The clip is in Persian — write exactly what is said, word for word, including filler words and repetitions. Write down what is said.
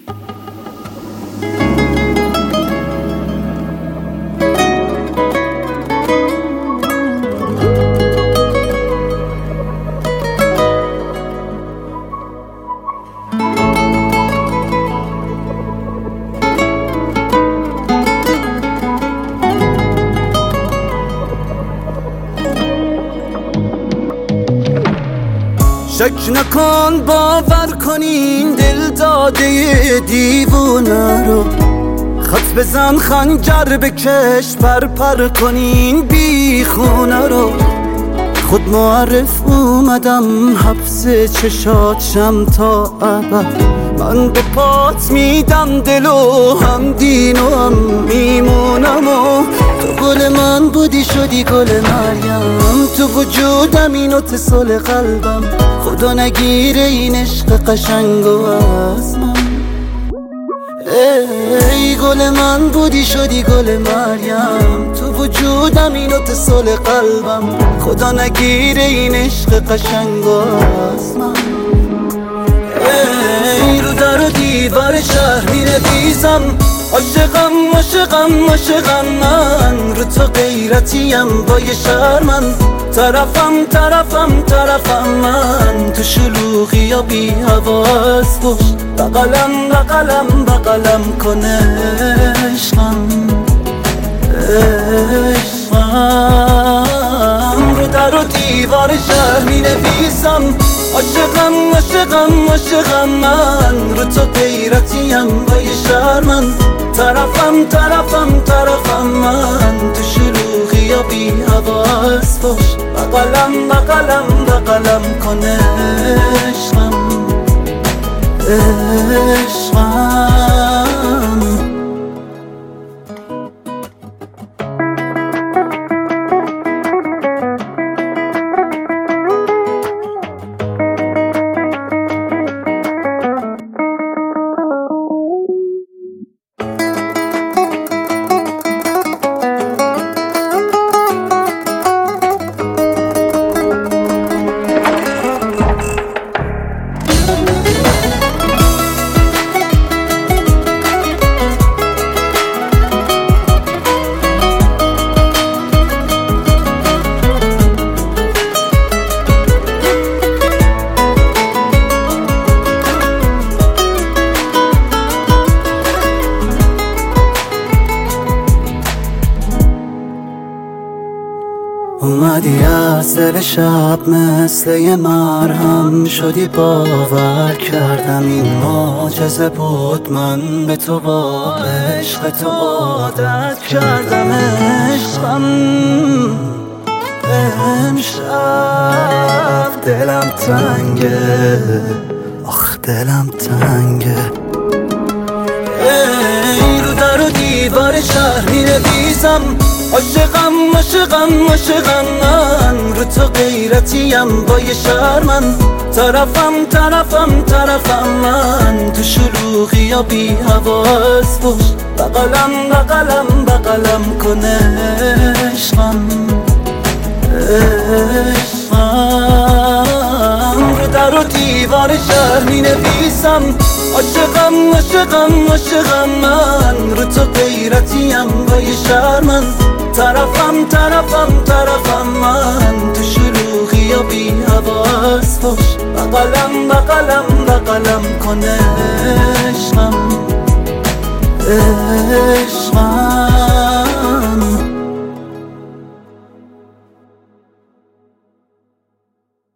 شک نکن باور کنین دل داده دیوونه رو، خط بزن خنجر بکش پر پر کنین بی خونه رو. خود معرف اومدم حبس چشاتشم تا ابد، من به پات میدم دل و هم دین و هم میمونم و تو گل من بودی شدی گل مریم، تو وجودم این اتصال قلبم، خدا نگیره این عشق قشنگ و از من. ای گل من بودی شدی گل مریم، تو وجودم این اتصال قلبم، خدا نگیره این عشق قشنگ و از من. ای رو در و دیوار شهر می نویسم عاشقم عاشقم عاشقم من، رو تو غیرتیم با یه شرمن، طرفم طرفم طرفم من، تو شلوغی یا بی حواس باش، بغلم بغلم بغلم کنه عشقم عشقم. رو در و دیوار شهر می نویسم عاشقم عاشقم عاشقم من، رو تو غیرتیم با یه شرمن، طرفم طرفم طرفم من، تو شلوغی یا بی حواس باش، بغلم بغلم بغلم کنه عشقم عشقم. اومدی از دل شب مثل یه مرهم شدی، باور کردم این معجزه بود، من به تو با عشق تو عادت کردم عشقم. امشب دلم تنگه آخ دلم تنگه. ای رو در و دیوار شهر می نویسم عاشقم عاشقم عاشقم من، رو تو غیرتیم با یه شرمن، طرفم طرفم طرفم من، تو شلوغی یا بی حواس باش، بغلم بغلم بغلم کنه عشقم عشقم. رو در و دیوار شهر می نویسم عاشقم عاشقم عاشقم من، رو تو غیرتیم با یه شرمن، طرفم طرفم طرفم من، تو شلوغی یا بی حواس باش، بغلم بغلم بغلم کنه عشقم عشقم.